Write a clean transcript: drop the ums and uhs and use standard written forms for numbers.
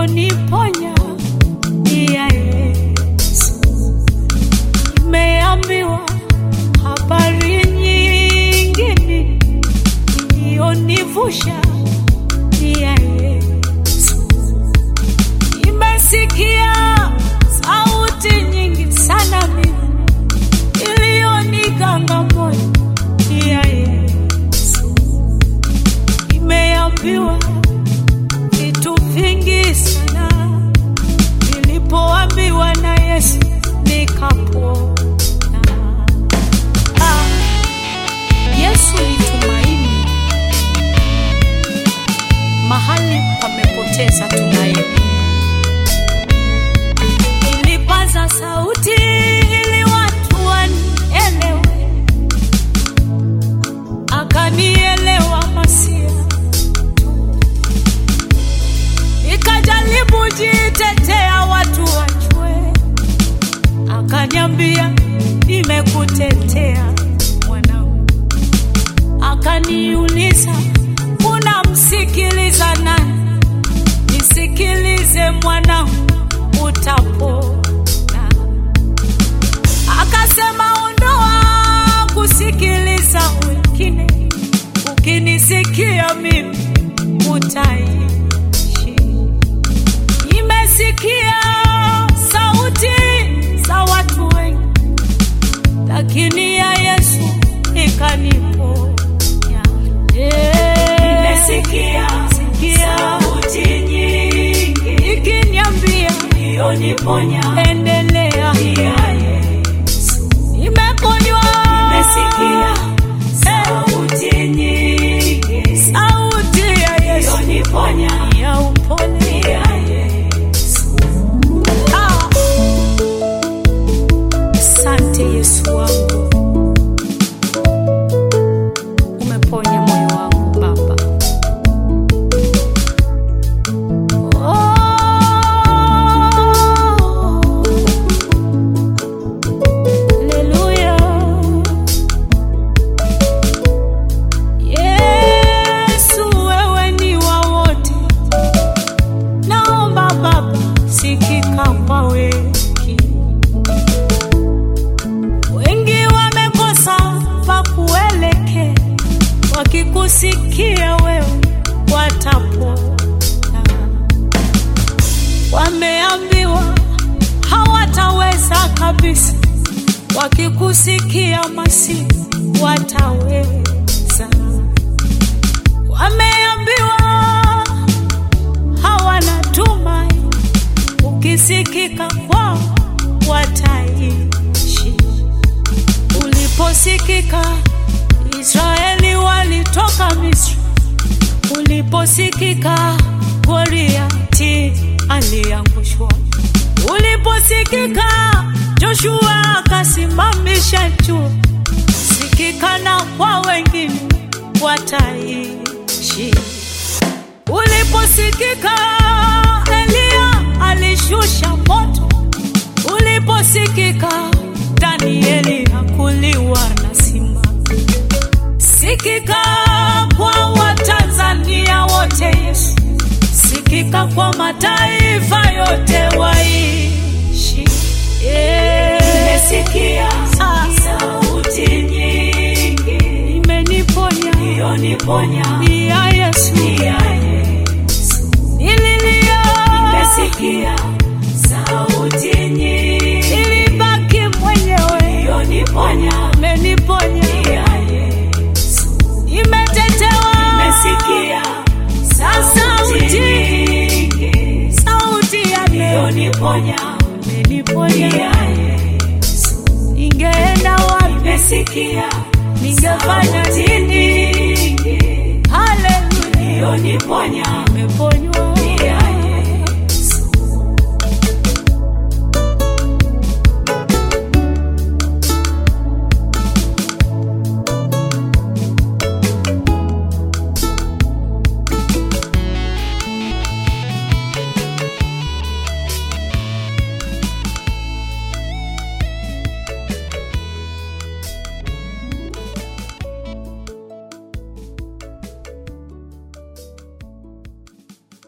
iliyoniponya ni ya Yesu. Nimeambiwa habari nyingine iliyonivusha ni ya Yesu. Nimesikia sauti nyingi sana mimi iliyoniganga moyo ni ya Yesu. Nimeambiwa vitu vingi sana nilipoambiwa na Yesu nikapona. Yesu ni tumaini mahali pamepoteza tumaini. Nilipaza sauti ili watu wanielewe, akanielewa Masia. Nikajaribu jitetea watu wajue, akaniambia nimekutetea mwanangu. Akaniuliza unamsikiliza nani? Nisikilize mwanangu utapona. Akasema ondoa kusikiliza wengine, ukinisikia mimi utaishi. Nimesikia sauti za watu wengi, lakini ya Yesu ikaniponya. Nimesikia sauti nyingi ikiniambia iliyoniponya, endelea ya Yesu. Nimeponywa. Nimesikia sauti nyingi, sauti ya Yesu iliyoniponya, ya upone ya Yesu. Asante Yesu wangu, umeponya moyo wangu Baba. Haleluya. Yesu wewe ni wa wote, naomba Baba sikika kwa wengi. Wengi wamekosa pa kuelekea, wakikusikia wewe watapona. Wameambiwa hawataweza kabisa, wakikusikia Masihi wataweza. Wameambiwa hawana tumaini, ukisikika kwao wataishi. Uliposikika Israeli walitoka Misri, uliposikika Goliati aliangushwa, uliposikika Joshua akasimamisha jua. Sikika na kwa wengine wataishi. Uliposikika Elia alishusha moto, uliposikika Danieli hakuliwa na simba. Sikika kwa Watanzania wote Yesu, sikika kwa mataifa yote waishi. Nimesikia sauti nyingi imeniponya, iliyoniponya ni ya Yesu, ni ya Yesu. Nililia. Nimesikia sauti nyingi, nilibaki mwenyewe, iliyoniponya, imeniponya ni ya Yesu. Nimetetewa. Nimesikia sauti nyingi, sauti ya iliyoniponya, imeniponya ni ya Yesu. Ningeenda wapi? Nimesikia ningefanya nini? Haleluya. Iliyoniponya, nimeponywa.